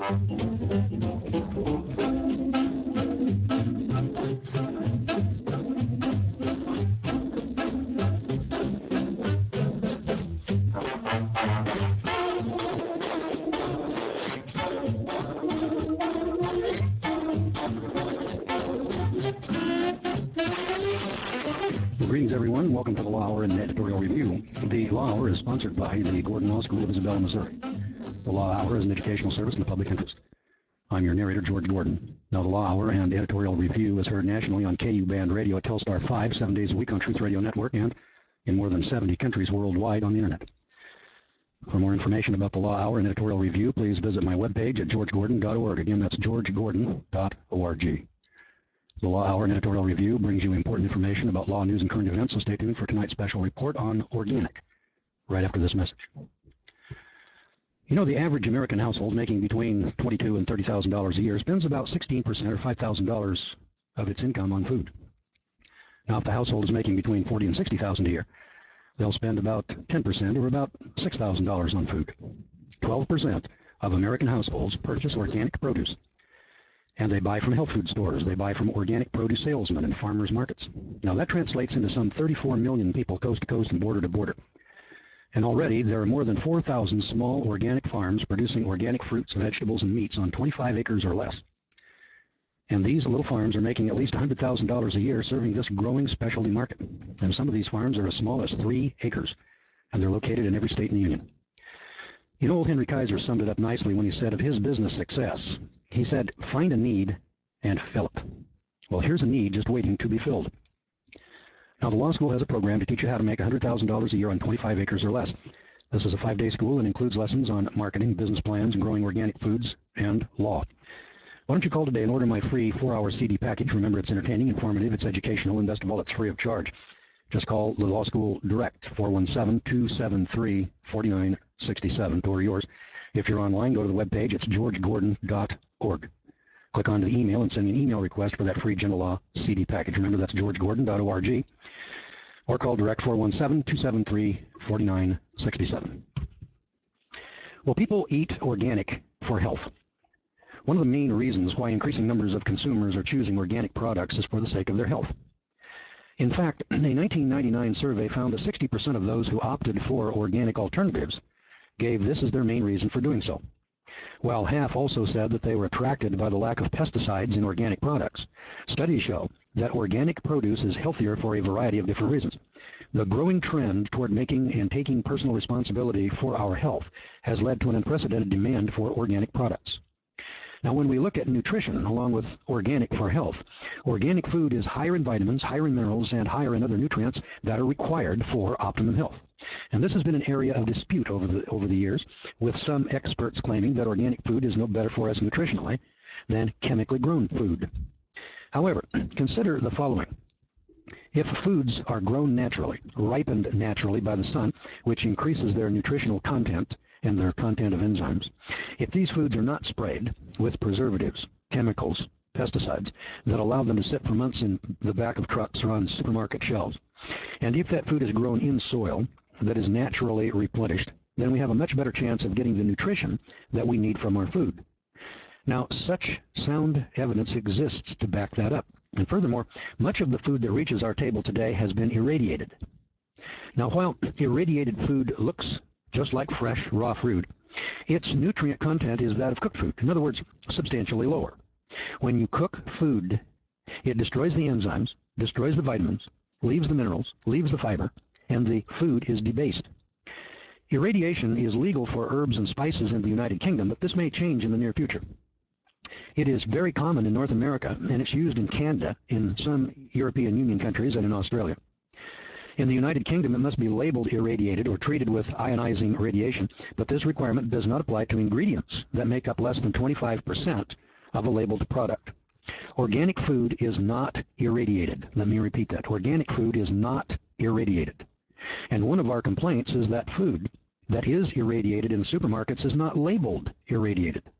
Greetings, everyone. Welcome to the Law Hour and Editorial Review. The Law Hour is sponsored by the Gordon Law School of Isabella, Missouri. The Law Hour is an educational service in the public interest. I'm your narrator, George Gordon. Now, the Law Hour and Editorial Review is heard nationally on KU Band Radio at Telstar 5, 7 days a week on Truth Radio Network, and in more than 70 countries worldwide on the Internet. For more information about the Law Hour and Editorial Review, please visit my webpage at georgegordon.org. Again, that's georgegordon.org. The Law Hour and Editorial Review brings you important information about law news and current events, so stay tuned for tonight's special report on organic, right after this message. You know, the average American household making between $22,000 and $30,000 a year spends about 16% or $5,000 of its income on food. Now, if the household is making between $40,000 and $60,000 a year, they'll spend about 10% or about $6,000 on food. 12% of American households purchase organic produce. And they buy from health food stores. They buy from organic produce salesmen and farmers markets. Now, that translates into some 34 million people coast to coast and border to border. And already, there are more than 4,000 small organic farms producing organic fruits, vegetables, and meats on 25 acres or less. And these little farms are making at least $100,000 a year serving this growing specialty market. And some of these farms are as small as 3 acres, and they're located in every state in the union. You know, old Henry Kaiser summed it up nicely when he said of his business success, he said, find a need and fill it. Well, here's a need just waiting to be filled. Now, the law school has a program to teach you how to make $100,000 a year on 25 acres or less. This is a 5-day school and includes lessons on marketing, business plans, growing organic foods, and law. Why don't you call today and order my free 4-hour CD package? Remember, it's entertaining, informative, it's educational, and best of all, it's free of charge. Just call the law school direct, 417-273-4967 to order yours. If you're online, go to the webpage. It's georgegordon.org. Click onto the email and send me an email request for that free general law CD package. Remember, that's georgegordon.org. Or call direct, 417-273-4967. Well, people eat organic for health. One of the main reasons why increasing numbers of consumers are choosing organic products is for the sake of their health. In fact, a 1999 survey found that 60% of those who opted for organic alternatives gave this as their main reason for doing so, while half also said that they were attracted by the lack of pesticides in organic products. Studies show that organic produce is healthier for a variety of different reasons. The growing trend toward making and taking personal responsibility for our health has led to an unprecedented demand for organic products. Now, when we look at nutrition, along with organic for health, organic food is higher in vitamins, higher in minerals, and higher in other nutrients that are required for optimum health. And this has been an area of dispute over the years, with some experts claiming that organic food is no better for us nutritionally than chemically grown food. However, consider the following. If foods are grown naturally, ripened naturally by the sun, which increases their nutritional content and their content of enzymes, if these foods are not sprayed with preservatives, chemicals, pesticides that allow them to sit for months in the back of trucks or on supermarket shelves, and if that food is grown in soil that is naturally replenished, then we have a much better chance of getting the nutrition that we need from our food. Now, such sound evidence exists to back that up. And furthermore, much of the food that reaches our table today has been irradiated. Now, while irradiated food looks just like fresh, raw fruit, its nutrient content is that of cooked food. In other words, substantially lower. When you cook food, it destroys the enzymes, destroys the vitamins, leaves the minerals, leaves the fiber, and the food is debased. Irradiation is legal for herbs and spices in the United Kingdom, but this may change in the near future. It is very common in North America, and it's used in Canada, in some European Union countries, and in Australia. In the United Kingdom, it must be labeled irradiated or treated with ionizing radiation, but this requirement does not apply to ingredients that make up less than 25% of a labeled product. Organic food is not irradiated. Let me repeat that. Organic food is not irradiated. And one of our complaints is that food that is irradiated in supermarkets is not labeled irradiated.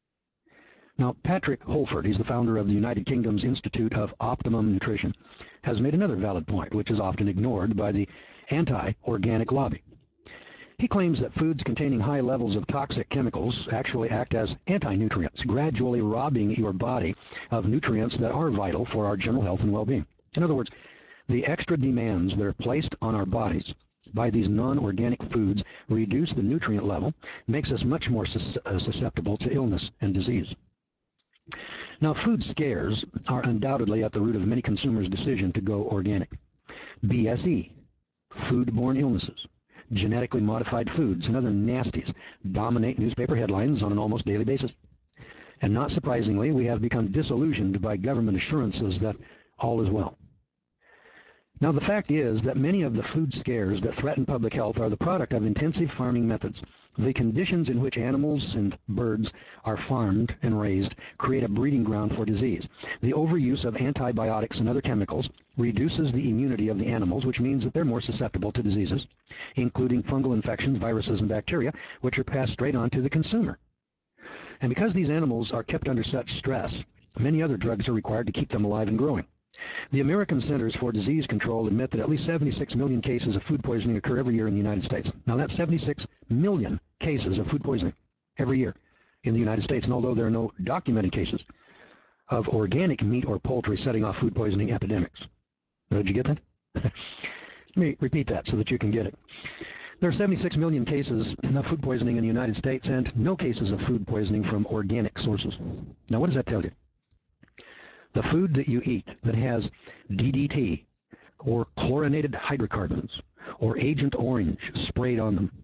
Now, Patrick Holford, he's the founder of the United Kingdom's Institute of Optimum Nutrition, has made another valid point, which is often ignored by the anti-organic lobby. He claims that foods containing high levels of toxic chemicals actually act as anti-nutrients, gradually robbing your body of nutrients that are vital for our general health and well-being. In other words, the extra demands that are placed on our bodies by these non-organic foods reduce the nutrient level, makes us much more susceptible to illness and disease. Now, food scares are undoubtedly at the root of many consumers' decision to go organic. BSE, foodborne illnesses, genetically modified foods, and other nasties dominate newspaper headlines on an almost daily basis. And not surprisingly, we have become disillusioned by government assurances that all is well. Now, the fact is that many of the food scares that threaten public health are the product of intensive farming methods. The conditions in which animals and birds are farmed and raised create a breeding ground for disease. The overuse of antibiotics and other chemicals reduces the immunity of the animals, which means that they're more susceptible to diseases, including fungal infections, viruses, and bacteria, which are passed straight on to the consumer. And because these animals are kept under such stress, many other drugs are required to keep them alive and growing. The American Centers for Disease Control admit that at least 76 million cases of food poisoning occur every year in the United States. Now, that's 76 million cases of food poisoning every year in the United States. And although there are no documented cases of organic meat or poultry setting off food poisoning epidemics. Now, did you get that? Let me repeat that so that you can get it. There are 76 million cases of food poisoning in the United States and no cases of food poisoning from organic sources. Now, what does that tell you? The food that you eat that has DDT or chlorinated hydrocarbons or Agent Orange sprayed on them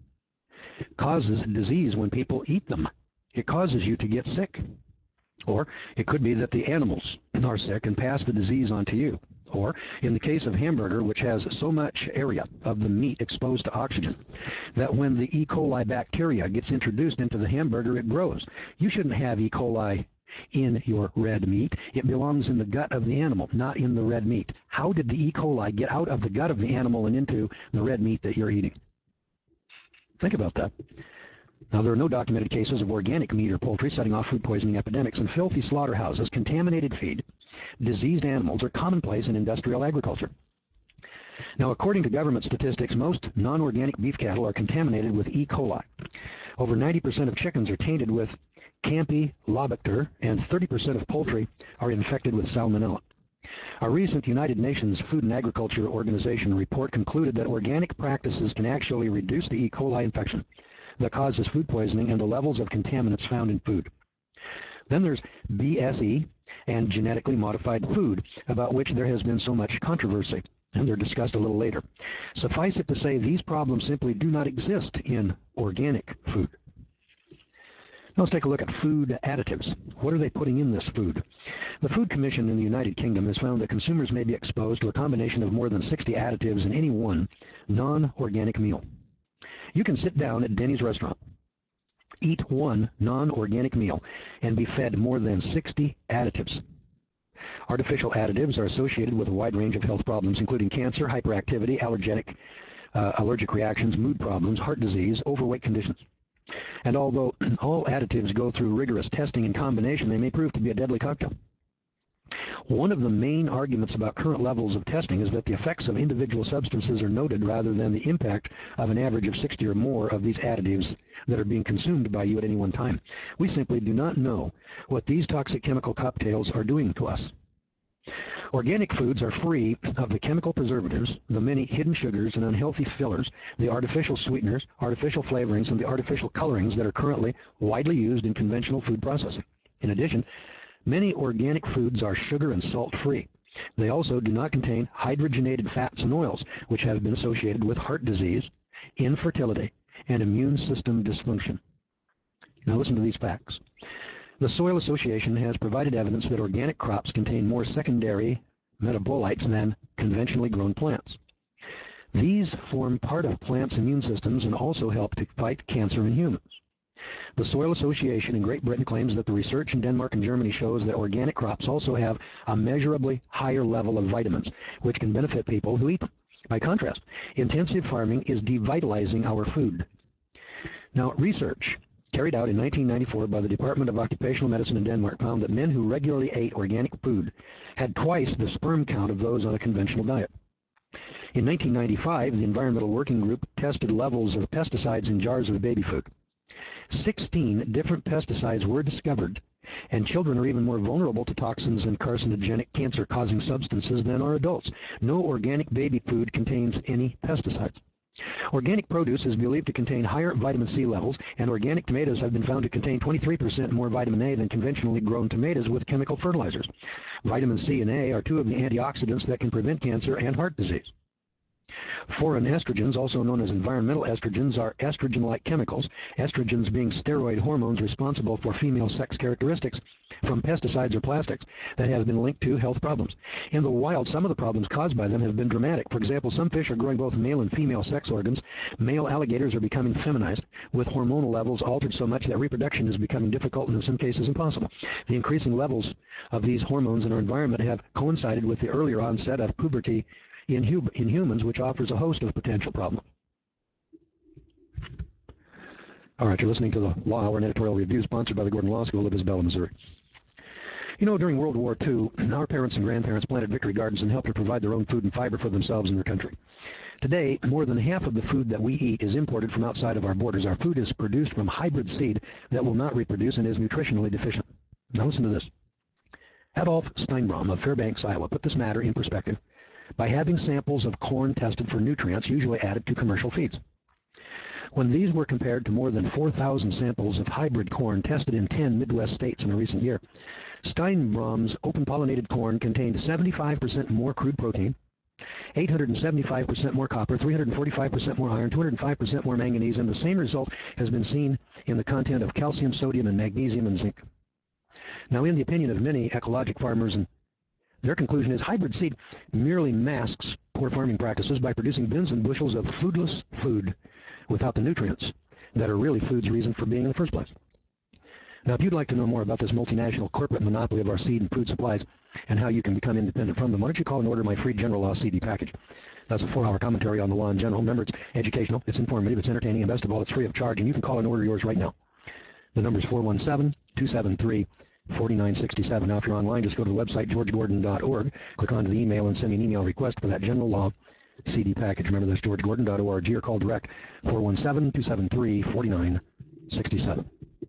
causes disease when people eat them. It causes you to get sick. Or it could be that the animals are sick and pass the disease on to you. Or in the case of hamburger, which has so much area of the meat exposed to oxygen that when the E. coli bacteria gets introduced into the hamburger, it grows. You shouldn't have E. coli in your red meat. It belongs in the gut of the animal, not in the red meat. How did the E. coli get out of the gut of the animal and into the red meat that you're eating? Think about that. Now, there are no documented cases of organic meat or poultry setting off food poisoning epidemics. In filthy slaughterhouses, contaminated feed, diseased animals are commonplace in industrial agriculture. Now, according to government statistics, most non-organic beef cattle are contaminated with E. coli. Over 90% of chickens are tainted with Campylobacter, and 30% of poultry are infected with Salmonella. A recent United Nations Food and Agriculture Organization report concluded that organic practices can actually reduce the E. coli infection that causes food poisoning and the levels of contaminants found in food. Then there's BSE and genetically modified food, about which there has been so much controversy, and they're discussed a little later. Suffice it to say, these problems simply do not exist in organic food. Now let's take a look at food additives. What are they putting in this food? The Food Commission in the United Kingdom has found that consumers may be exposed to a combination of more than 60 additives in any one non-organic meal. You can sit down at Denny's restaurant, eat one non-organic meal, and be fed more than 60 additives. Artificial additives are associated with a wide range of health problems, including cancer, hyperactivity, allergic reactions, mood problems, heart disease, overweight conditions. And although all additives go through rigorous testing and combination, they may prove to be a deadly cocktail. One of the main arguments about current levels of testing is that the effects of individual substances are noted rather than the impact of an average of 60 or more of these additives that are being consumed by you at any one time. We simply do not know what these toxic chemical cocktails are doing to us. Organic foods are free of the chemical preservatives, the many hidden sugars and unhealthy fillers, the artificial sweeteners, artificial flavorings, and the artificial colorings that are currently widely used in conventional food processing. In addition, many organic foods are sugar and salt-free. They also do not contain hydrogenated fats and oils, which have been associated with heart disease, infertility, and immune system dysfunction. Now listen to these facts. The Soil Association has provided evidence that organic crops contain more secondary metabolites than conventionally grown plants. These form part of plants' immune systems and also help to fight cancer in humans. The Soil Association in Great Britain claims that the research in Denmark and Germany shows that organic crops also have a measurably higher level of vitamins, which can benefit people who eat them. By contrast, intensive farming is devitalizing our food. Now, research carried out in 1994 by the Department of Occupational Medicine in Denmark found that men who regularly ate organic food had twice the sperm count of those on a conventional diet. In 1995, the Environmental Working Group tested levels of pesticides in jars of baby food. 16 different pesticides were discovered, and children are even more vulnerable to toxins and carcinogenic cancer-causing substances than are adults. No organic baby food contains any pesticides. Organic produce is believed to contain higher vitamin C levels, and organic tomatoes have been found to contain 23% more vitamin A than conventionally grown tomatoes with chemical fertilizers. Vitamin C and A are two of the antioxidants that can prevent cancer and heart disease. Foreign estrogens, also known as environmental estrogens, are estrogen-like chemicals, estrogens being steroid hormones responsible for female sex characteristics from pesticides or plastics that have been linked to health problems. In the wild, some of the problems caused by them have been dramatic. For example, some fish are growing both male and female sex organs. Male alligators are becoming feminized, with hormonal levels altered so much that reproduction is becoming difficult and in some cases impossible. The increasing levels of these hormones in our environment have coincided with the earlier onset of puberty in humans, which offers a host of potential problems. All right, you're listening to the Law Hour, an editorial review sponsored by the Gordon Law School of Isabella, Missouri. You know, during World War II, our parents and grandparents planted victory gardens and helped to provide their own food and fiber for themselves and their country. Today, more than half of the food that we eat is imported from outside of our borders. Our food is produced from hybrid seed that will not reproduce and is nutritionally deficient. Now listen to this. Adolf Steinbrom of Fairbanks, Iowa, put this matter in perspective by having samples of corn tested for nutrients usually added to commercial feeds. When these were compared to more than 4,000 samples of hybrid corn tested in 10 Midwest states in a recent year, Steinbrom's open-pollinated corn contained 75% more crude protein, 875% more copper, 345% more iron, 205% more manganese, and the same result has been seen in the content of calcium, sodium, and magnesium and zinc. Now, in the opinion of many ecologic farmers, and their conclusion is hybrid seed merely masks poor farming practices by producing bins and bushels of foodless food without the nutrients that are really food's reason for being in the first place. Now, if you'd like to know more about this multinational corporate monopoly of our seed and food supplies and how you can become independent from them, why don't you call and order my free General Law CD package. That's a 4-hour commentary on the law in general. Remember, it's educational, it's informative, it's entertaining, and best of all, it's free of charge, and you can call and order yours right now. The number is 417-273-4967. Now, if you're online, just go to the website, georgegordon.org, click onto the email, and send me an email request for that General Law CD package. Remember, that's georgegordon.org, or call direct 417-273-4967.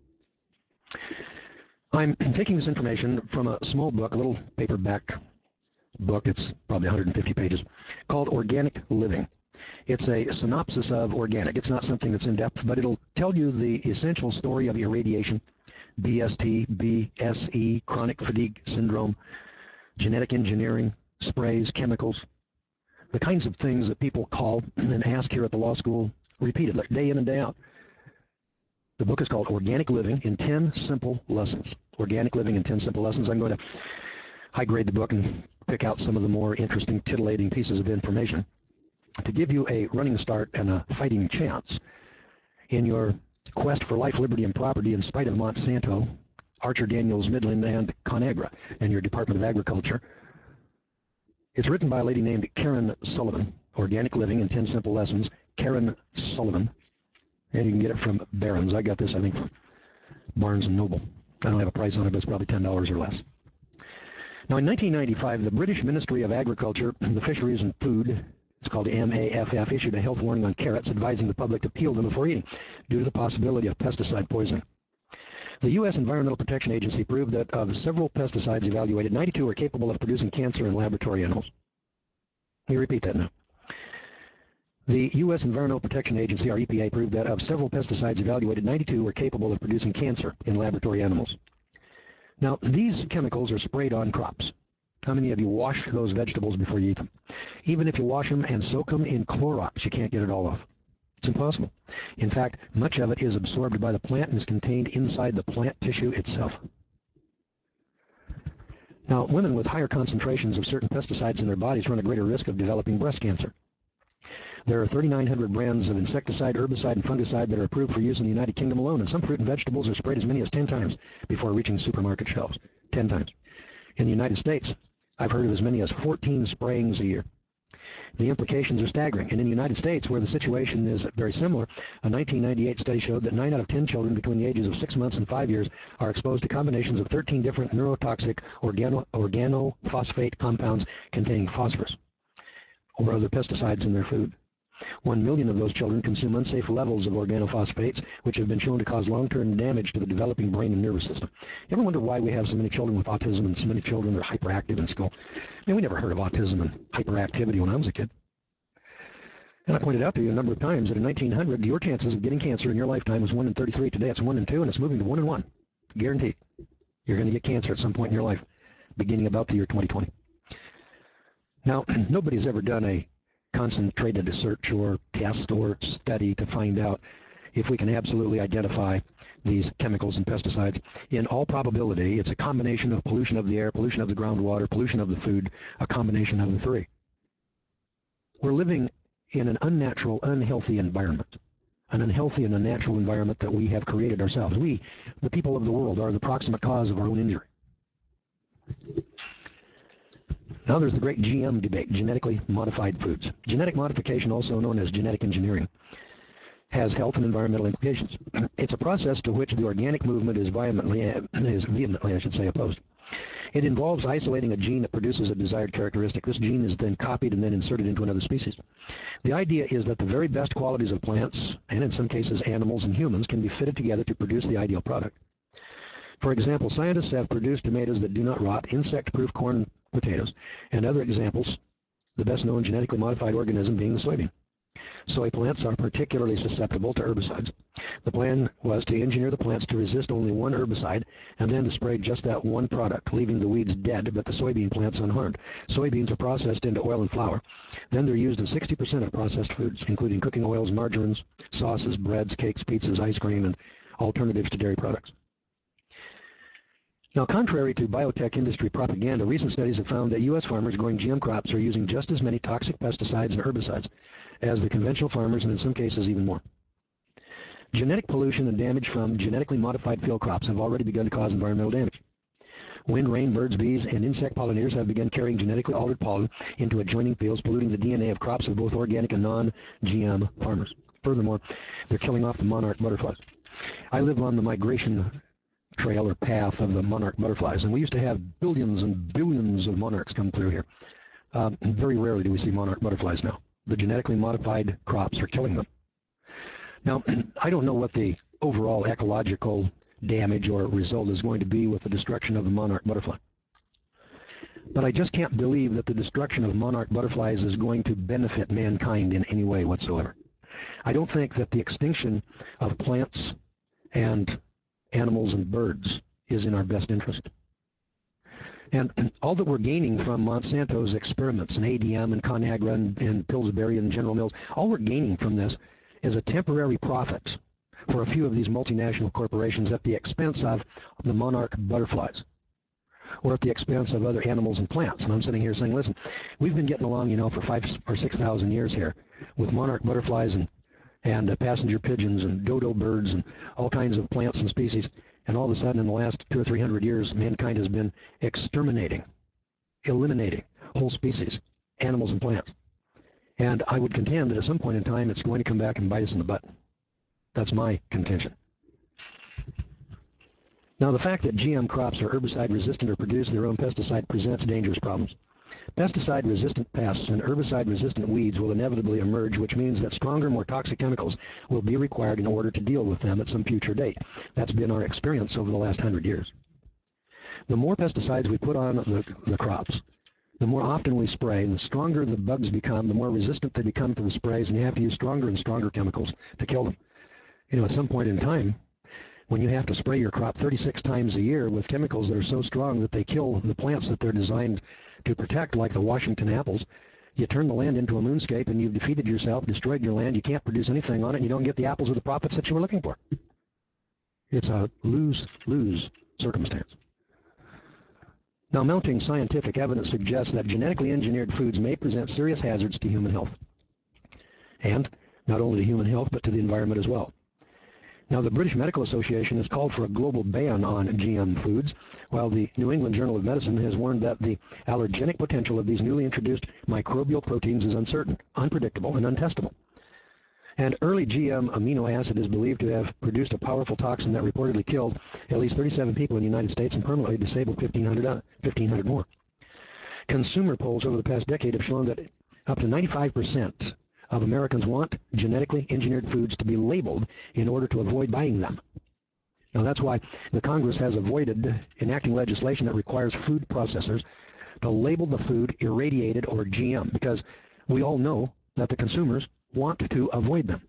I'm taking this information from a small book, a little paperback book, it's probably 150 pages, called Organic Living. It's a synopsis of organic. It's not something that's in-depth, but it'll tell you the essential story of irradiation, BST, BSE, chronic fatigue syndrome, genetic engineering, sprays, chemicals, the kinds of things that people call and ask here at the law school repeatedly, day in and day out. The book is called Organic Living in 10 Simple Lessons. Organic Living in 10 Simple Lessons. I'm going to high-grade the book and pick out some of the more interesting, titillating pieces of information to give you a running start and a fighting chance in your quest for life, liberty, and property in spite of Monsanto, Archer Daniels Midland, and ConAgra and your Department of Agriculture. It's written by a lady named Karen Sullivan, Organic Living in 10 Simple Lessons, Karen Sullivan, and you can get it from Barron's. I got this, I think, from Barnes & Noble. I don't have a price on it, but it's probably $10 or less. Now, in 1995, the British Ministry of Agriculture, the Fisheries and Food, it's called MAFF, issued a health warning on carrots, advising the public to peel them before eating due to the possibility of pesticide poisoning. The U.S. Environmental Protection Agency proved that of several pesticides evaluated, 92 are capable of producing cancer in laboratory animals. Let me repeat that now. The U.S. Environmental Protection Agency, or EPA, proved that of several pesticides evaluated, 92 were capable of producing cancer in laboratory animals. Now, these chemicals are sprayed on crops. How many of you wash those vegetables before you eat them? Even if you wash them and soak them in Clorox, you can't get it all off. It's impossible. In fact, much of it is absorbed by the plant and is contained inside the plant tissue itself. Now, women with higher concentrations of certain pesticides in their bodies run a greater risk of developing breast cancer. There are 3,900 brands of insecticide, herbicide, and fungicide that are approved for use in the United Kingdom alone, and some fruit and vegetables are sprayed as many as 10 times before reaching supermarket shelves. 10 times. In the United States, I've heard of as many as 14 sprayings a year. The implications are staggering. And in the United States, where the situation is very similar, a 1998 study showed that 9 out of 10 children between the ages of 6 months and 5 years are exposed to combinations of 13 different neurotoxic organophosphate compounds containing phosphorus. or other pesticides in their food. 1 million of those children consume unsafe levels of organophosphates, which have been shown to cause long-term damage to the developing brain and nervous system. You ever wonder why we have so many children with autism and so many children that are hyperactive in school? I mean, we never heard of autism and hyperactivity when I was a kid. And I pointed out to you a number of times that in 1900, your chances of getting cancer in your lifetime was 1 in 33. Today it's 1 in 2, and it's moving to 1 in 1. Guaranteed. You're going to get cancer at some point in your life, beginning about the year 2020. Now, nobody's ever done a concentrated search or test or study to find out if we can absolutely identify these chemicals and pesticides. In all probability, it's a combination of pollution of the air, pollution of the groundwater, pollution of the food, a combination of the three. We're living in an unnatural, unhealthy environment, an unhealthy and unnatural environment that we have created ourselves. We, the people of the world, are the proximate cause of our own injury. Now there's the great GM debate, genetically modified foods. Genetic modification, also known as genetic engineering, has health and environmental implications. It's a process to which the organic movement is vehemently, opposed. It involves isolating a gene that produces a desired characteristic. This gene is then copied and then inserted into another species. The idea is that the very best qualities of plants, and in some cases animals and humans, can be fitted together to produce the ideal product. For example, scientists have produced tomatoes that do not rot, insect-proof corn potatoes, and other examples, the best known genetically modified organism being the soybean. Soy plants are particularly susceptible to herbicides. The plan was to engineer the plants to resist only one herbicide and then to spray just that one product, leaving the weeds dead but the soybean plants unharmed. Soybeans are processed into oil and flour. Then they're used in 60% of processed foods, including cooking oils, margarines, sauces, breads, cakes, pizzas, ice cream, and alternatives to dairy products. Now, contrary to biotech industry propaganda, recent studies have found that U.S. farmers growing GM crops are using just as many toxic pesticides and herbicides as the conventional farmers, and in some cases even more. Genetic pollution and damage from genetically modified field crops have already begun to cause environmental damage. Wind, rain, birds, bees, and insect pollinators have begun carrying genetically altered pollen into adjoining fields, polluting the DNA of crops of both organic and non-GM farmers. Furthermore, they're killing off the monarch butterflies. I live on the migration trail or path of the monarch butterflies, and we used to have billions and billions of monarchs come through here. Very rarely do we see monarch butterflies now. The genetically modified crops are killing them. Now, I don't know what the overall ecological damage or result is going to be with the destruction of the monarch butterfly. But I just can't believe that the destruction of monarch butterflies is going to benefit mankind in any way whatsoever. I don't think that the extinction of plants and animals and birds is in our best interest. And all that we're gaining from Monsanto's experiments and ADM and ConAgra and Pillsbury and General Mills, all we're gaining from this is a temporary profit for a few of these multinational corporations at the expense of the monarch butterflies or at the expense of other animals and plants. And I'm sitting here saying, listen, we've been getting along, for 5,000 or 6,000 years here with monarch butterflies and passenger pigeons and dodo birds and all kinds of plants and species. And all of a sudden, in the last 200 or 300 years, mankind has been exterminating, eliminating whole species, animals and plants. And I would contend that at some point in time, it's going to come back and bite us in the butt. That's my contention. Now, the fact that GM crops are herbicide-resistant or produce their own pesticide presents dangerous problems. Pesticide-resistant pests and herbicide-resistant weeds will inevitably emerge, which means that stronger, more toxic chemicals will be required in order to deal with them at some future date. That's been our experience over the last 100 years. The more pesticides we put on the crops, the more often we spray, and the stronger the bugs become, the more resistant they become to the sprays, and you have to use stronger and stronger chemicals to kill them. At some point in time, when you have to spray your crop 36 times a year with chemicals that are so strong that they kill the plants that they're designed to protect, like the Washington apples, you turn the land into a moonscape and you've defeated yourself, destroyed your land, you can't produce anything on it, and you don't get the apples or the profits that you were looking for. It's a lose-lose circumstance. Now, mounting scientific evidence suggests that genetically engineered foods may present serious hazards to human health. And not only to human health, but to the environment as well. Now, the British Medical Association has called for a global ban on GM foods, while the New England Journal of Medicine has warned that the allergenic potential of these newly introduced microbial proteins is uncertain, unpredictable, and untestable. And early GM amino acid is believed to have produced a powerful toxin that reportedly killed at least 37 people in the United States and permanently disabled 1,500 more. Consumer polls over the past decade have shown that Up to 95% of Americans want genetically engineered foods to be labeled in order to avoid buying them. Now, that's why the Congress has avoided enacting legislation that requires food processors to label the food irradiated or GM, because we all know that the consumers want to avoid them.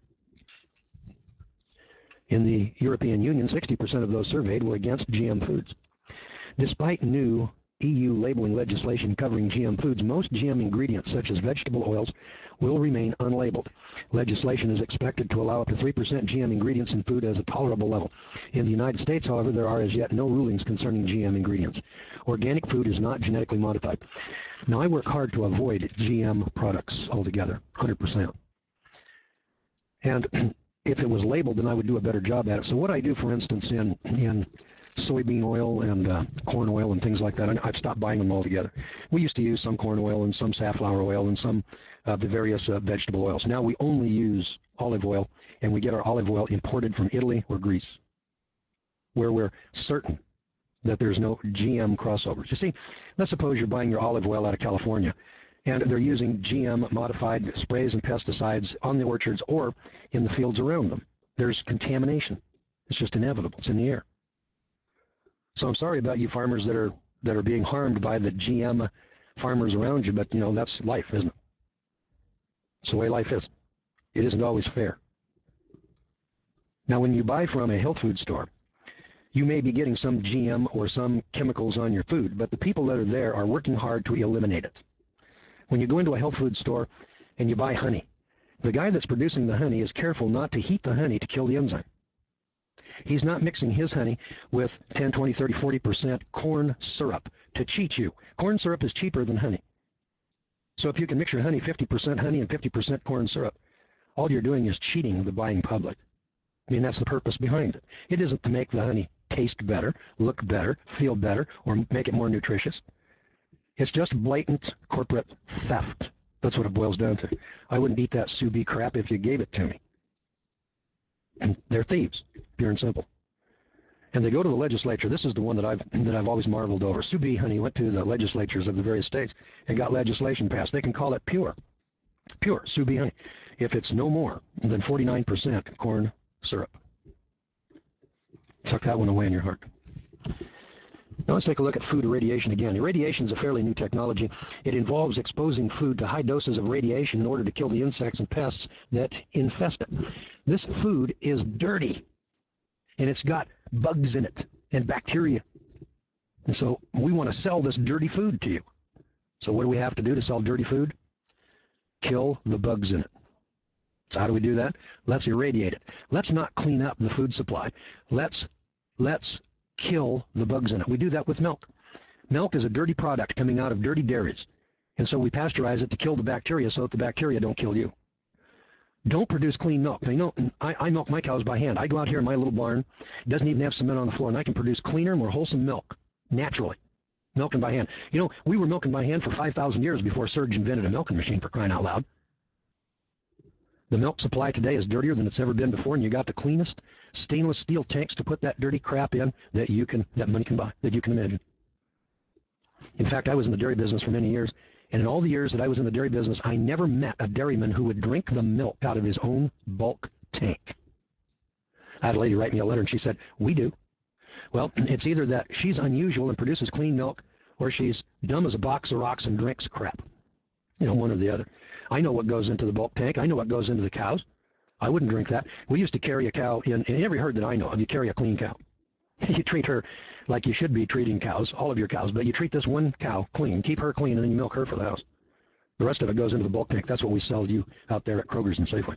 In the European Union, 60% of those surveyed were against GM foods. Despite new EU labeling legislation covering GM foods, most GM ingredients, such as vegetable oils, will remain unlabeled. Legislation is expected to allow up to 3% GM ingredients in food as a tolerable level. In the United States, however, there are as yet no rulings concerning GM ingredients. Organic food is not genetically modified. Now, I work hard to avoid GM products altogether, 100%. And if it was labeled, then I would do a better job at it. So what I do, for instance, in soybean oil and corn oil and things like that, I've stopped buying them altogether. We used to use some corn oil and some safflower oil and some of the various vegetable oils. Now we only use olive oil, and we get our olive oil imported from Italy or Greece, where we're certain that there's no GM crossovers. You see, let's suppose you're buying your olive oil out of California, and they're using GM modified sprays and pesticides on the orchards or in the fields around them. There's contamination. It's just inevitable. It's in the air. So I'm sorry about you farmers that are being harmed by the GM farmers around you, but that's life, isn't it? It's the way life is. It isn't always fair. Now, when you buy from a health food store, you may be getting some GM or some chemicals on your food, but the people that are there are working hard to eliminate it. When you go into a health food store and you buy honey, the guy that's producing the honey is careful not to heat the honey to kill the enzyme. He's not mixing his honey with 10, 20, 30, 40% corn syrup to cheat you. Corn syrup is cheaper than honey. So if you can mix your honey 50% honey and 50% corn syrup, all you're doing is cheating the buying public. I mean, that's the purpose behind it. It isn't to make the honey taste better, look better, feel better, or make it more nutritious. It's just blatant corporate theft. That's what it boils down to. I wouldn't eat that sous vide crap if you gave it to me. And they're thieves, pure and simple. And they go to the legislature. This is the one that I've always marveled over. Sous vide honey went to the legislatures of the various states and got legislation passed. They can call it pure sous vide honey if it's no more than 49% corn syrup. Tuck that one away in your heart. Now let's take a look at food irradiation again. Irradiation is a fairly new technology. It involves exposing food to high doses of radiation in order to kill the insects and pests that infest it. This food is dirty, and it's got bugs in it and bacteria. And so we want to sell this dirty food to you. So what do we have to do to sell dirty food? Kill the bugs in it. So how do we do that? Let's irradiate it. Let's not clean up the food supply. Let's kill the bugs in it. We do that with milk. Milk is a dirty product coming out of dirty dairies. And so we pasteurize it to kill the bacteria so that the bacteria don't kill you. Don't produce clean milk. Now, I milk my cows by hand. I go out here in my little barn. It doesn't even have cement on the floor, and I can produce cleaner, more wholesome milk naturally. Milking by hand. We were milking by hand for 5,000 years before Surge invented a milking machine, for crying out loud. The milk supply today is dirtier than it's ever been before, and you got the cleanest stainless steel tanks to put that dirty crap in that money can buy, that you can imagine. In fact, I was in the dairy business for many years, and in all the years that I was in the dairy business, I never met a dairyman who would drink the milk out of his own bulk tank. I had a lady write me a letter, and she said, "We do." Well, it's either that she's unusual and produces clean milk, or she's dumb as a box of rocks and drinks crap. One or the other. I know what goes into the bulk tank. I know what goes into the cows. I wouldn't drink that. We used to carry a cow in every herd that I know of. You carry a clean cow. You treat her like you should be treating cows, all of your cows, but you treat this one cow clean, keep her clean, and then you milk her for the house. The rest of it goes into the bulk tank. That's what we sell you out there at Kroger's and Safeway.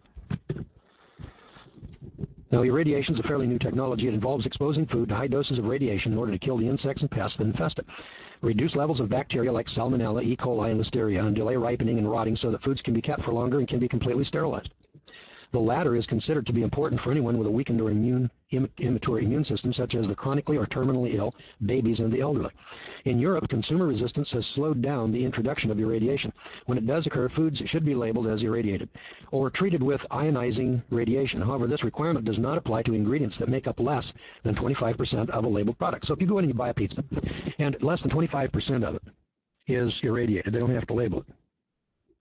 Now, irradiation is a fairly new technology. It involves exposing food to high doses of radiation in order to kill the insects and pests that infest it. Reduce levels of bacteria like Salmonella, E. coli, and Listeria, and delay ripening and rotting so that foods can be kept for longer and can be completely sterilized. The latter is considered to be important for anyone with a weakened or immature immune system, such as the chronically or terminally ill, babies, and the elderly. In Europe, consumer resistance has slowed down the introduction of irradiation. When it does occur, foods should be labeled as irradiated or treated with ionizing radiation. However, this requirement does not apply to ingredients that make up less than 25% of a labeled product. So if you go in and you buy a pizza, and less than 25% of it is irradiated, they don't have to label it.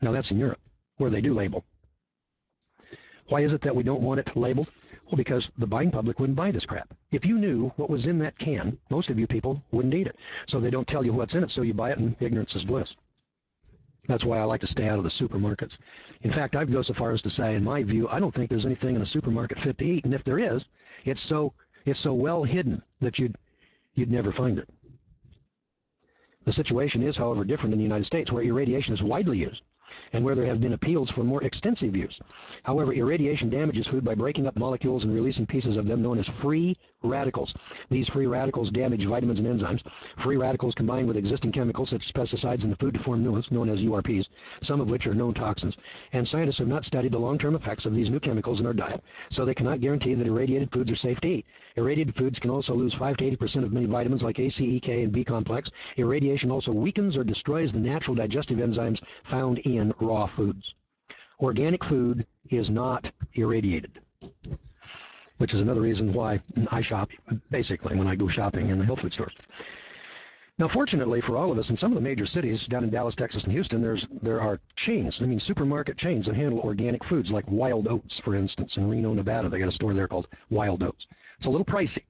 Now that's in Europe, where they do label. Why is it that we don't want it labeled? Well, because the buying public wouldn't buy this crap. If you knew what was in that can, most of you people wouldn't eat it. So they don't tell you what's in it, so you buy it, and ignorance is bliss. That's why I like to stay out of the supermarkets. In fact, I'd go so far as to say, in my view, I don't think there's anything in a supermarket fit to eat. And if there is, it's so well hidden that you'd never find it. The situation is, however, different in the United States, where irradiation is widely used and where there have been appeals for more extensive use. However, irradiation damages food by breaking up molecules and releasing pieces of them known as free radicals. These free radicals damage vitamins and enzymes. Free radicals combine with existing chemicals such as pesticides in the food to form new ones, known as URPs, some of which are known toxins. And scientists have not studied the long-term effects of these new chemicals in our diet, so they cannot guarantee that irradiated foods are safe to eat. Irradiated foods can also lose 5 to 80% of many vitamins like A, C, E, K, and B complex. Irradiation also weakens or destroys the natural digestive enzymes found in raw foods. Organic food is not irradiated, which is another reason why I shop, basically, when I go shopping in the health food stores. Now, fortunately for all of us, in some of the major cities down in Dallas, Texas, and Houston, there are chains, supermarket chains that handle organic foods, like Wild Oats, for instance. In Reno, Nevada, they got a store there called Wild Oats. It's a little pricey.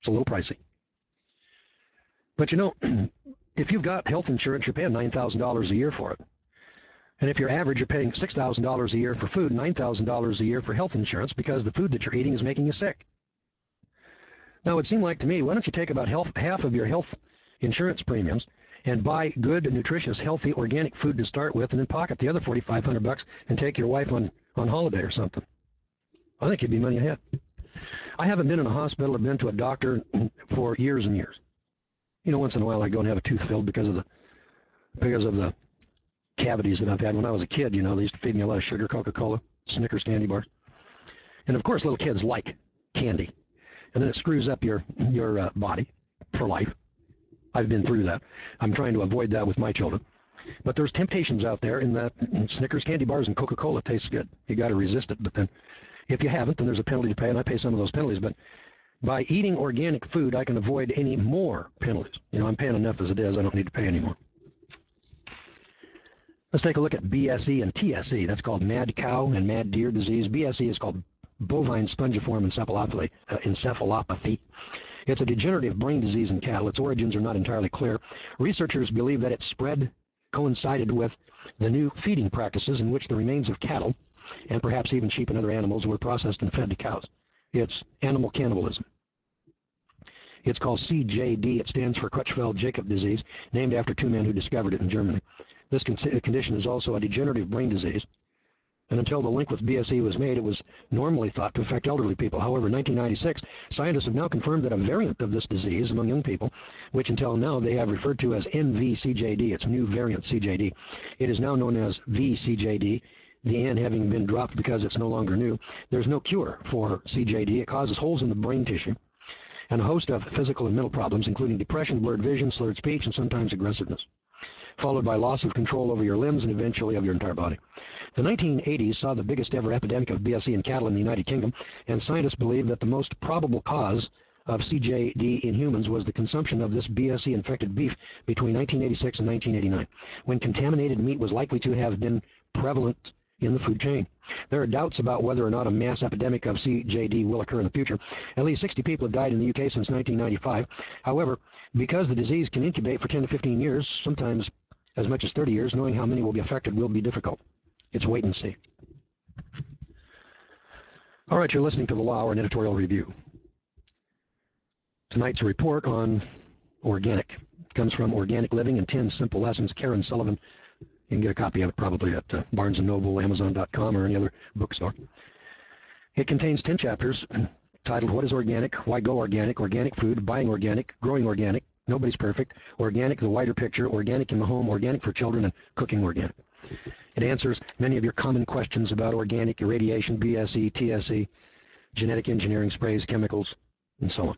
But if you've got health insurance, you're paying $9,000 a year for it. And if you're average, you're paying $6,000 a year for food, $9,000 a year for health insurance, because the food that you're eating is making you sick. Now, it would seem like to me, why don't you take about half of your health insurance premiums and buy good, nutritious, healthy, organic food to start with, and then pocket the other $4,500 and take your wife on holiday or something. I think you'd be money ahead. I haven't been in a hospital or been to a doctor for years and years. Once in a while I go and have a tooth filled because of the cavities that I've had. When I was a kid, they used to feed me a lot of sugar, Coca-Cola, Snickers candy bars. And of course, little kids like candy. And then it screws up your body for life. I've been through that. I'm trying to avoid that with my children. But there's temptations out there in that Snickers candy bars and Coca-Cola tastes good. You got to resist it. But then if you haven't, then there's a penalty to pay, and I pay some of those penalties. But by eating organic food, I can avoid any more penalties. I'm paying enough as it is. I don't need to pay anymore. Let's take a look at BSE and TSE. That's called mad cow and mad deer disease. BSE is called bovine spongiform encephalopathy. It's a degenerative brain disease in cattle. Its origins are not entirely clear. Researchers believe that its spread coincided with the new feeding practices in which the remains of cattle, and perhaps even sheep and other animals, were processed and fed to cows. It's animal cannibalism. It's called CJD. It stands for Creutzfeldt-Jakob disease, named after 2 men who discovered it in Germany. This condition is also a degenerative brain disease, and until the link with BSE was made, it was normally thought to affect elderly people. However, in 1996, scientists have now confirmed that a variant of this disease among young people, which until now they have referred to as NVCJD, it's new variant CJD, it is now known as VCJD, the N having been dropped because it's no longer new. There's no cure for CJD. It causes holes in the brain tissue and a host of physical and mental problems, including depression, blurred vision, slurred speech, and sometimes aggressiveness, followed by loss of control over your limbs and eventually of your entire body. The 1980s saw the biggest ever epidemic of BSE in cattle in the United Kingdom, and scientists believe that the most probable cause of CJD in humans was the consumption of this BSE-infected beef between 1986 and 1989, when contaminated meat was likely to have been prevalent in the food chain. There are doubts about whether or not a mass epidemic of CJD will occur in the future. At least 60 people have died in the UK since 1995. However, because the disease can incubate for 10 to 15 years, sometimes as much as 30 years, knowing how many will be affected will be difficult. It's wait and see. All right, you're listening to the Law Hour, an editorial review. Tonight's report on organic comes from Organic Living and 10 Simple Lessons. Karen Sullivan. You can get a copy of it probably at Barnes & Noble, Amazon.com, or any other bookstore. It contains 10 chapters titled What is Organic? Why Go Organic? Organic Food, Buying Organic, Growing Organic, Nobody's Perfect, Organic, The Wider Picture, Organic in the Home, Organic for Children, and Cooking Organic. It answers many of your common questions about organic, irradiation, BSE, TSE, genetic engineering, sprays, chemicals, and so on.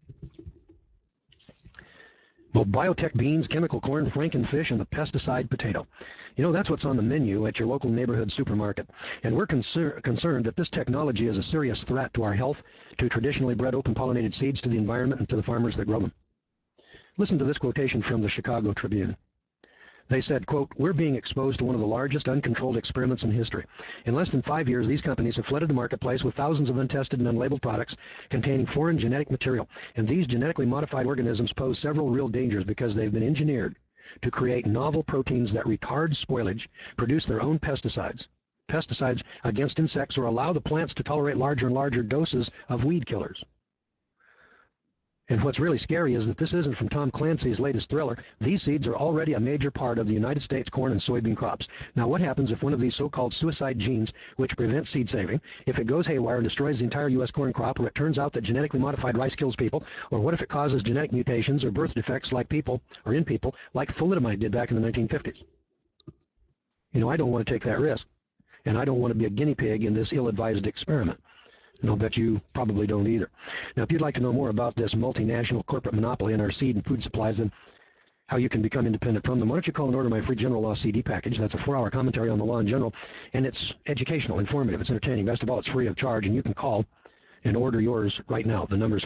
Well, biotech beans, chemical corn, frankenfish, and the pesticide potato. That's what's on the menu at your local neighborhood supermarket. And we're concerned that this technology is a serious threat to our health, to traditionally bred open pollinated seeds, to the environment, and to the farmers that grow them. Listen to this quotation from the Chicago Tribune. They said, quote, "We're being exposed to one of the largest uncontrolled experiments in history. In less than 5 years, these companies have flooded the marketplace with thousands of untested and unlabeled products containing foreign genetic material. And these genetically modified organisms pose several real dangers because they've been engineered to create novel proteins that retard spoilage, produce their own pesticides against insects, or allow the plants to tolerate larger and larger doses of weed killers." And what's really scary is that this isn't from Tom Clancy's latest thriller. These seeds are already a major part of the United States corn and soybean crops. Now, what happens if one of these so-called suicide genes, which prevents seed saving, if it goes haywire and destroys the entire U.S. corn crop, or it turns out that genetically modified rice kills people, or what if it causes genetic mutations or birth defects like people, or in people, like thalidomide did back in the 1950s? You know, I don't want to take that risk, and I don't want to be a guinea pig in this ill-advised experiment. And I'll bet you probably don't either. Now, if you'd like to know more about this multinational corporate monopoly in our seed and food supplies and how you can become independent from them, why don't you call and order my free general law CD package? That's a 4-hour commentary on the law in general, and it's educational, informative, it's entertaining. Best of all, it's free of charge, and you can call and order yours right now. The number is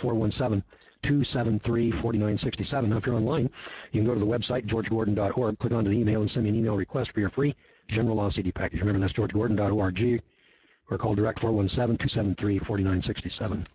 417-273-4967. Now, if you're online, you can go to the website, georgegordon.org, click onto the email, and send me an email request for your free general law CD package. Remember, that's georgegordon.org. Or call direct 417-273-4967.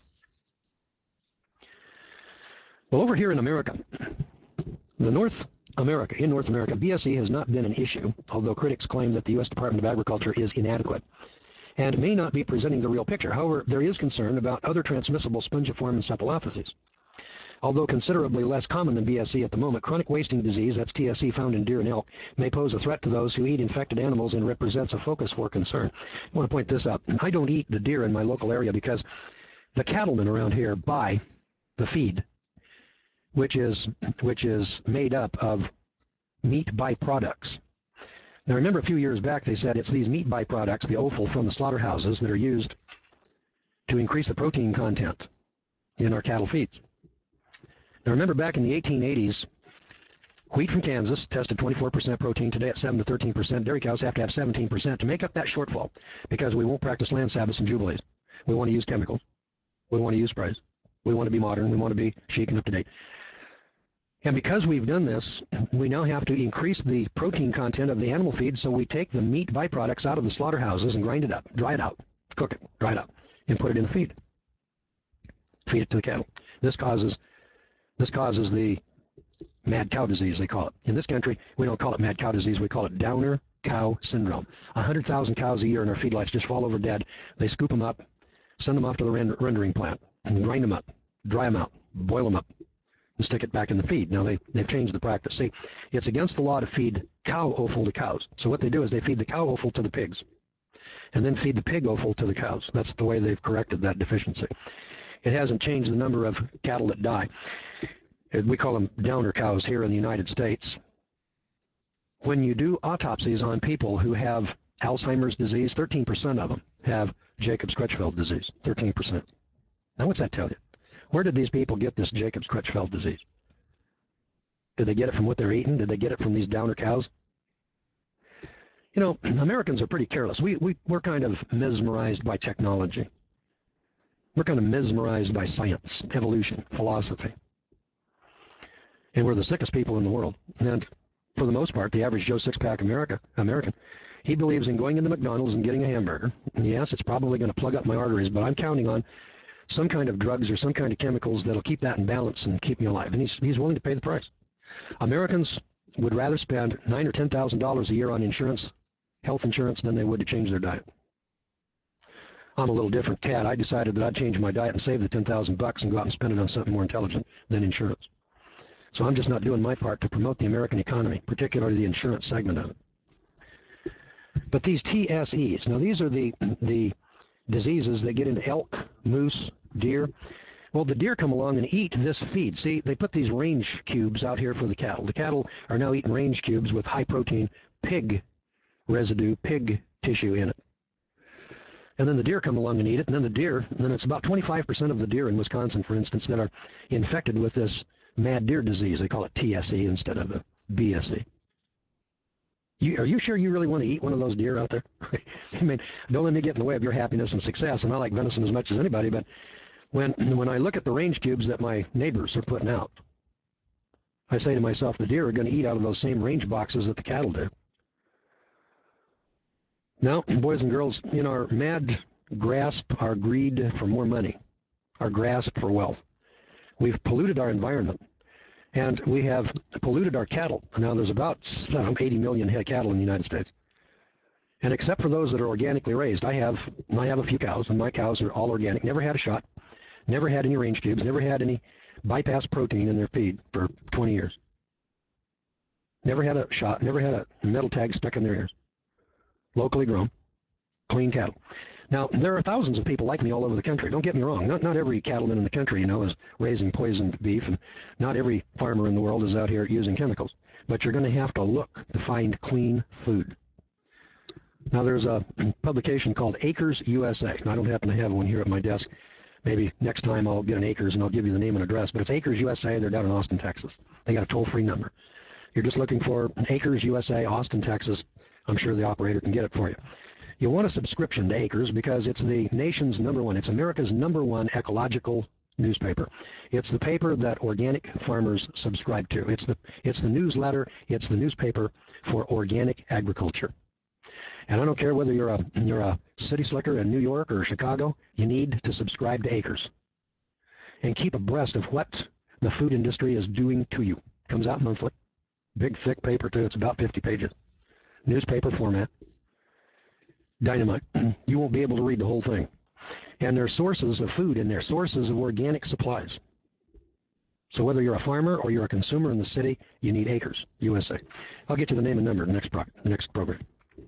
Well, over here in America, in North America, BSE has not been an issue, although critics claim that the U.S. Department of Agriculture is inadequate and may not be presenting the real picture. However, there is concern about other transmissible spongiform encephalopathies. Although considerably less common than BSE at the moment, chronic wasting disease, that's TSE, found in deer and elk, may pose a threat to those who eat infected animals and represents a focus for concern. I want to point this out. I don't eat the deer in my local area because the cattlemen around here buy the feed, which is made up of meat byproducts. Now, remember a few years back they said it's these meat byproducts, the offal from the slaughterhouses, that are used to increase the protein content in our cattle feeds. Now, remember back in the 1880s, wheat from Kansas tested 24% protein. Today it's 7 to 13%. Dairy cows have to have 17% to make up that shortfall because we won't practice land Sabbaths and jubilees. We want to use chemicals. We want to use sprays. We want to be modern. We want to be chic and up to date. And because we've done this, we now have to increase the protein content of the animal feed, so we take the meat byproducts out of the slaughterhouses and grind it up, dry it out, cook it, dry it out, and put it in the feed. Feed it to the cattle. This causes the mad cow disease, they call it. In this country, we don't call it mad cow disease. We call it downer cow syndrome. 100,000 cows a year in our feedlots just fall over dead. They scoop them up, send them off to the rendering plant, and grind them up, dry them out, boil them up, and stick it back in the feed. Now, they've changed the practice. See, it's against the law to feed cow offal to cows. So what they do is they feed the cow offal to the pigs, and then feed the pig offal to the cows. That's the way they've corrected that deficiency. It hasn't changed the number of cattle that die. We call them downer cows here in the United States. When you do autopsies on people who have Alzheimer's disease, 13% of them have Jacobs-Creutzfeldt disease, 13%. Now, what's that tell you? Where did these people get this Jacobs-Creutzfeldt disease? Did they get it from what they're eating? Did they get it from these downer cows? You know, Americans are pretty careless. We're kind of mesmerized by technology. We're kind of mesmerized by science, evolution, philosophy. And we're the sickest people in the world. And for the most part, the average Joe six-pack American, he believes in going into McDonald's and getting a hamburger. And yes, it's probably going to plug up my arteries, but I'm counting on some kind of drugs or some kind of chemicals that'll keep that in balance and keep me alive. And he's willing to pay the price. Americans would rather spend $9,000 or $10,000 a year on insurance, health insurance, than they would to change their diet. I'm a little different cat. I decided that I'd change my diet and save the $10,000 and go out and spend it on something more intelligent than insurance. So I'm just not doing my part to promote the American economy, particularly the insurance segment of it. But these TSEs, now these are the diseases that get into elk, moose, deer. Well, the deer come along and eat this feed. See, they put these range cubes out here for the cattle. The cattle are now eating range cubes with high protein pig residue, pig tissue in it. And then the deer come along and eat it, and then it's about 25% of the deer in Wisconsin, for instance, that are infected with this mad deer disease. They call it TSE instead of a BSE. Are you sure you really want to eat one of those deer out there? I mean, don't let me get in the way of your happiness and success. And I like venison as much as anybody, but when I look at the range cubes that my neighbors are putting out, I say to myself, the deer are going to eat out of those same range boxes that the cattle do. Now, boys and girls, in our mad grasp, our greed for more money, our grasp for wealth, we've polluted our environment, and we have polluted our cattle. Now, there's about 80 million head of cattle in the United States. And except for those that are organically raised, I have a few cows, and my cows are all organic, never had a shot, never had any range cubes, never had any bypass protein in their feed for 20 years. Never had a shot, never had a metal tag stuck in their ears. Locally grown, clean cattle. Now, there are thousands of people like me all over the country. Don't get me wrong. Not every cattleman in the country, is raising poisoned beef, and not every farmer in the world is out here using chemicals. But you're going to have to look to find clean food. Now, there's a publication called Acres USA, and I don't happen to have one here at my desk. Maybe next time I'll get an Acres and I'll give you the name and address. But it's Acres USA. They're down in Austin, Texas. They got a toll-free number. You're just looking for Acres USA, Austin, Texas. I'm sure the operator can get it for you. You'll want a subscription to Acres because it's the nation's #1. It's America's #1 ecological newspaper. It's the paper that organic farmers subscribe to. It's the newsletter. It's the newspaper for organic agriculture. And I don't care whether you're a city slicker in New York or Chicago, you need to subscribe to Acres and keep abreast of what the food industry is doing to you. Comes out monthly. Big, thick paper, too. It's about 50 pages. Newspaper format. Dynamite. You won't be able to read the whole thing. And there are sources of food in there, sources of organic supplies. So whether you're a farmer or you're a consumer in the city, you need Acres USA. I'll get you the name and number in the next program.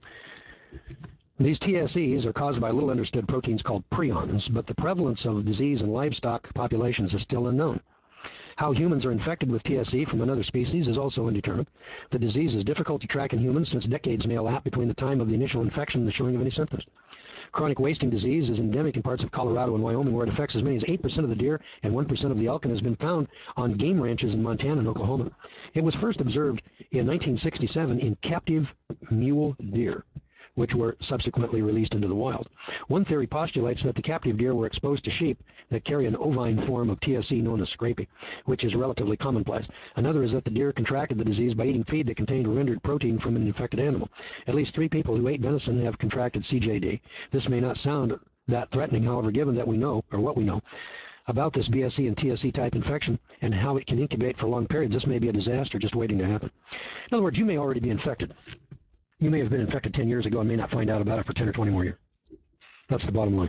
These TSEs are caused by little understood proteins called prions, but the prevalence of disease in livestock populations is still unknown. How humans are infected with TSE from another species is also undetermined. The disease is difficult to track in humans since decades may elapse between the time of the initial infection and the showing of any symptoms. Chronic wasting disease is endemic in parts of Colorado and Wyoming, where it affects as many as 8% of the deer and 1% of the elk, and has been found on game ranches in Montana and Oklahoma. It was first observed in 1967 in captive mule deer, which were subsequently released into the wild. One theory postulates that the captive deer were exposed to sheep that carry an ovine form of TSE known as scrapie, which is relatively commonplace. Another is that the deer contracted the disease by eating feed that contained rendered protein from an infected animal. At least 3 people who ate venison have contracted CJD. This may not sound that threatening, however, given that we know, or what we know, about this BSE and TSE type infection and how it can incubate for long periods, this may be a disaster just waiting to happen. In other words, you may already be infected. You may have been infected 10 years ago and may not find out about it for 10 or 20 more years. That's the bottom line.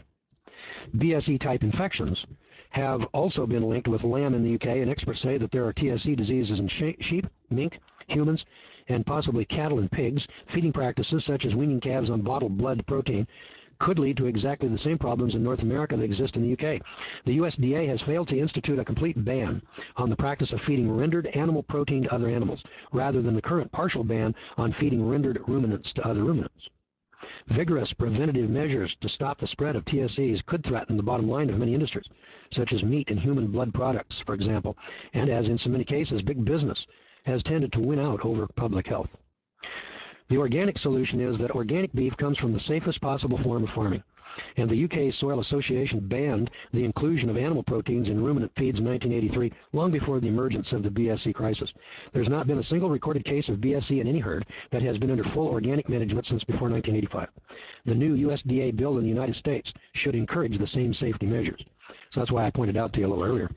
BSE-type infections have also been linked with lamb in the UK, and experts say that there are TSE diseases in sheep, mink, humans, and possibly cattle and pigs. Feeding practices such as weaning calves on bottled blood protein could lead to exactly the same problems in North America that exist in the UK. The USDA has failed to institute a complete ban on the practice of feeding rendered animal protein to other animals, rather than the current partial ban on feeding rendered ruminants to other ruminants. Vigorous preventative measures to stop the spread of TSEs could threaten the bottom line of many industries, such as meat and human blood products, for example, and as in so many cases, big business has tended to win out over public health. The organic solution is that organic beef comes from the safest possible form of farming, and the UK Soil Association banned the inclusion of animal proteins in ruminant feeds in 1983, long before the emergence of the BSE crisis. There's not been a single recorded case of BSE in any herd that has been under full organic management since before 1985. The new USDA bill in the United States should encourage the same safety measures. So that's why I pointed out to you a little earlier.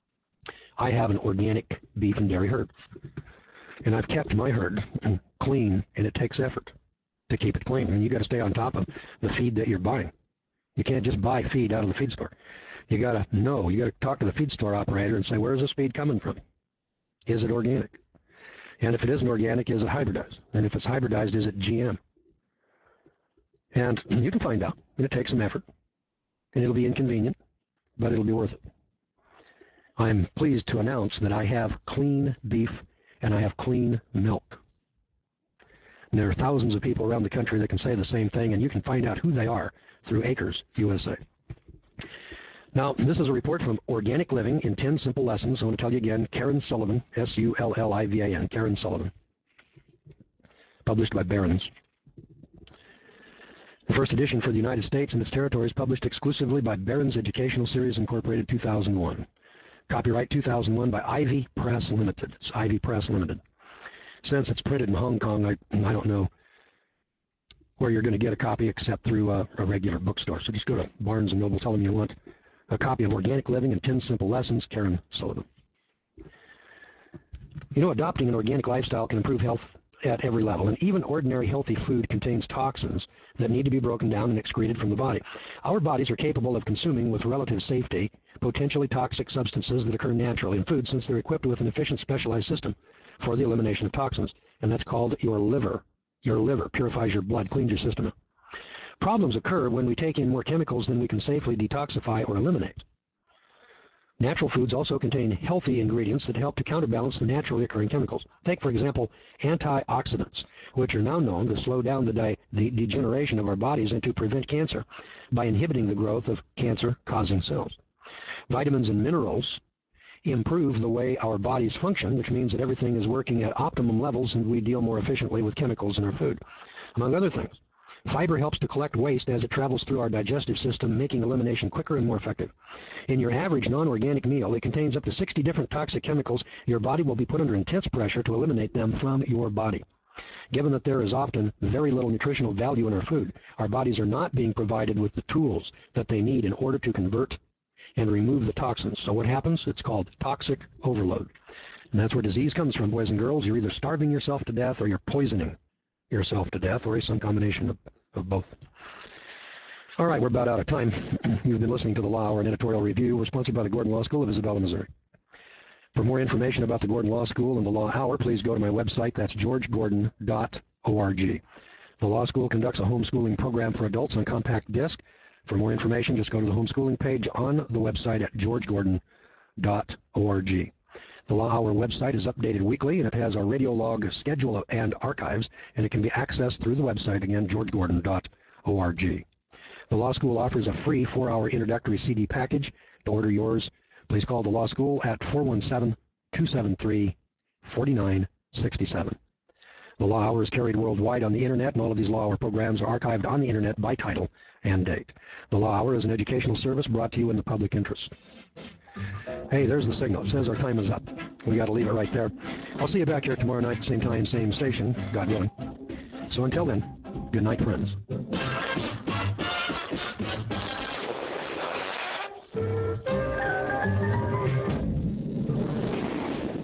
I have an organic beef and dairy herd, and I've kept my herd clean, and it takes effort to keep it clean. I mean, you got to stay on top of the feed that you're buying. You can't just buy feed out of the feed store. You got to know. You got to talk to the feed store operator and say, where is this feed coming from? Is it organic? And if it isn't organic, is it hybridized? And if it's hybridized, is it GM? And you can find out. And it takes some effort. And it'll be inconvenient, but it'll be worth it. I'm pleased to announce that I have clean beef and I have clean milk. And there are thousands of people around the country that can say the same thing, and you can find out who they are through Acres USA. Now, this is a report from Organic Living in 10 Simple Lessons. I want to tell you again, Karen Sullivan, S-U-L-L-I-V-A-N, Karen Sullivan, published by Barron's. The first edition for the United States and its territories, published exclusively by Barron's Educational Series Incorporated, 2001. Copyright 2001 by Ivy Press Limited. It's Ivy Press Limited. Since it's printed in Hong Kong, I don't know where you're going to get a copy except through a regular bookstore. So just go to Barnes & Noble, tell them you want a copy of Organic Living and 10 Simple Lessons, Karen Sullivan. You know, adopting an organic lifestyle can improve health at every level, and even ordinary healthy food contains toxins that need to be broken down and excreted from the body. Our bodies are capable of consuming with relative safety potentially toxic substances that occur naturally in food, since they're equipped with an efficient specialized system for the elimination of toxins, and that's called your liver. Your liver purifies your blood, cleans your system out. Problems occur when we take in more chemicals than we can safely detoxify or eliminate. Natural foods also contain healthy ingredients that help to counterbalance the naturally occurring chemicals. Take, for example, antioxidants, which are now known to slow down the degeneration of our bodies and to prevent cancer by inhibiting the growth of cancer-causing cells. Vitamins and minerals improve the way our bodies function, which means that everything is working at optimum levels and we deal more efficiently with chemicals in our food. Among other things, fiber helps to collect waste as it travels through our digestive system, making elimination quicker and more effective. In your average non-organic meal, it contains up to 60 different toxic chemicals. Your body will be put under intense pressure to eliminate them from your body. Given that there is often very little nutritional value in our food, our bodies are not being provided with the tools that they need in order to convert and remove the toxins. So what happens? It's called toxic overload. And that's where disease comes from, boys and girls. You're either starving yourself to death or you're poisoning yourself to death, or some combination of both. All right, we're about out of time. You've been listening to the Law Hour, an editorial review. We're sponsored by the Gordon Law School of Isabella, Missouri. For more information about the Gordon Law School and the Law Hour, please go to my website. That's georgegordon.org. The Law School conducts a homeschooling program for adults on compact disc. For more information, just go to the homeschooling page on the website at georgegordon.org. The Law Hour website is updated weekly, and it has a radio log schedule and archives, and it can be accessed through the website, again, georgegordon.org. The Law School offers a free 4-hour introductory CD package. To order yours, please call the Law School at 417-273-4967. The Law Hour is carried worldwide on the Internet, and all of these Law Hour programs are archived on the Internet by title and date. The Law Hour is an educational service brought to you in the public interest. Hey, there's the signal. It says our time is up. We got to leave it right there. I'll see you back here tomorrow night, same time, same station, God willing. So until then, good night, friends.